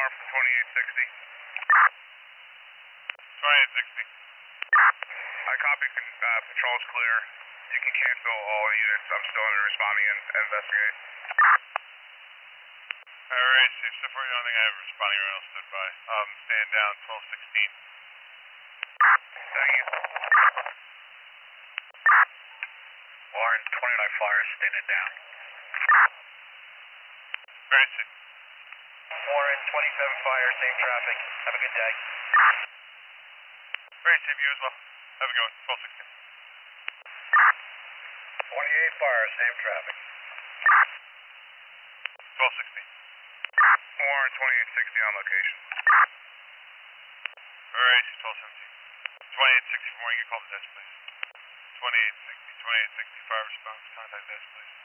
power from 2860. 2860. I copy, patrol's clear. You can cancel all units. I'm still responding and investigate. Alright, safe stuff for you. I don't think I have a responding or else stood by. Stand down, 1216. Thank you. Warren, 29 Fire, standing down. Very safe. Warren, 27 Fire, same traffic. Have a good day. Very safe, you as well. Have a good one, 1216. 28 Fire, same traffic. 1216. Warren, 2860 on location. Alright, 1217. 2860 from where you get called to desk, please. 2860, 2860, fire response, contact desk, please.